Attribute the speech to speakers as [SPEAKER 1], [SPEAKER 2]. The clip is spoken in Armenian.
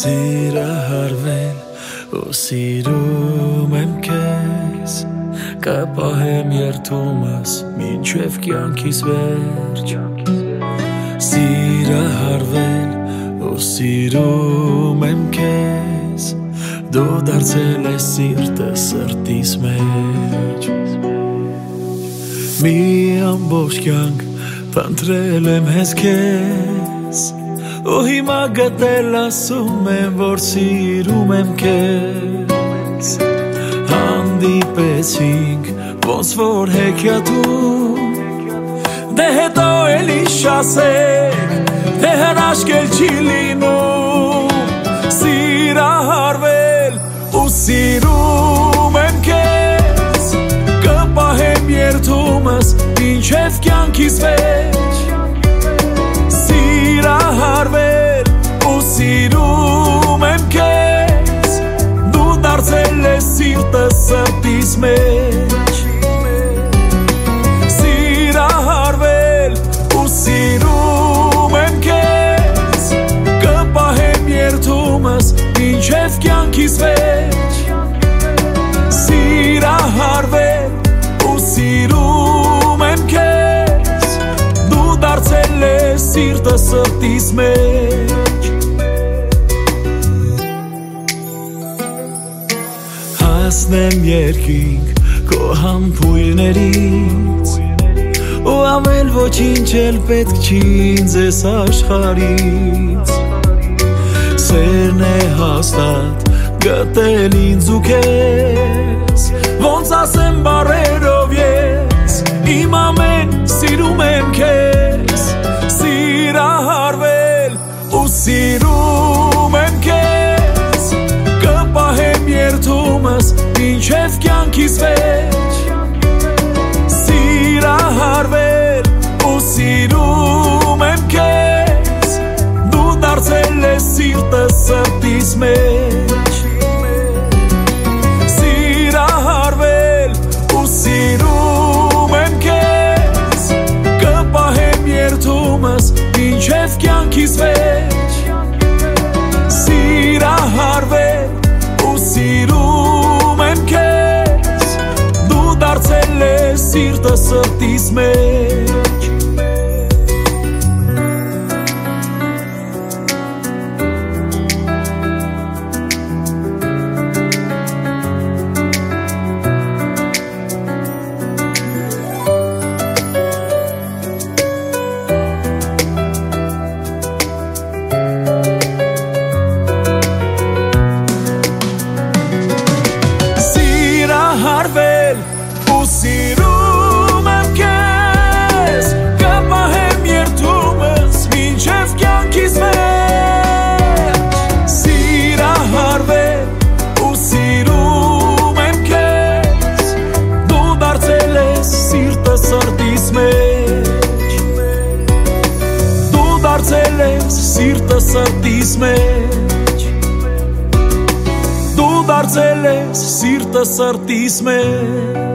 [SPEAKER 1] Սիրահարվել ու սիրում եմ քեզ Կպահեմ երդումս մինչև կյանքիս վերջ Սիրահարվել ու սիրում եմ քեզ Դու դարձել ես սիրտը սրտիս մեջ Մի ամբողջ կյանք փնտրել եմ հենց քեզ Ու հիմա գտել ասում եմ, որ սիրում եմ քեզ Հանդիպեցինք, ոնց որ հեքիաթում Դե հետո էլ ինչ ասեք, թե հրաշք էլ չի լինում Սիրահարվել ու սիրում եմ քեզ Կպահեմ երդումս մինչև կյանքիս վերջ Սիրահարվել ու սիրում եմ քեզ Դու դարձել ես սիրտս սրտիս մեջ Սիրահարվել ու սիրում եմ քեզ Կպահեմ երդումս մինչև կյանքիս վերջ Սիրահարվել ու սիրում եմ քեզ Դու դարձել ես սիրտը սրտիս մեջ Հասնեմ երկինք քո համբույրներից Ու ավել ոչինչ էլ պետք չի ինձ ես աշխարհից Սերն է հաստատ գտել ինձ ու քեզ Ոնց ասեմ բառերով ես Իմ ամեն սիրում եմ քեզ Սիրահարվել ու սիրում եմ քեզ Կպահեմ երդումս մինչև կյանքիս վերջ Սիրահարվել ու սիրում եմ քեզ Դու դարձել ես սիրտս սրտիս մեջ Սիրահարվել ու սիրում եմ քեզ Կպահեմ երդումս մինչև կյանքիս վերջ Սիրահարվել ու սիրում եմ քեզ Դու դարձել ես սիրտը սրտիս մեջ Սիրահարվել ու սիրում եմ քեզ Կպահեմ երդումս մինչև կյանքիս վերջ Սիրահարվել ու սիրում եմ քեզ Դու դարձել ես սիրտը սրտիս մեջ Դու դարձել ես սիրտը սրտիս մեջ Դու դարձել ես սիրտը սրտիս մեջ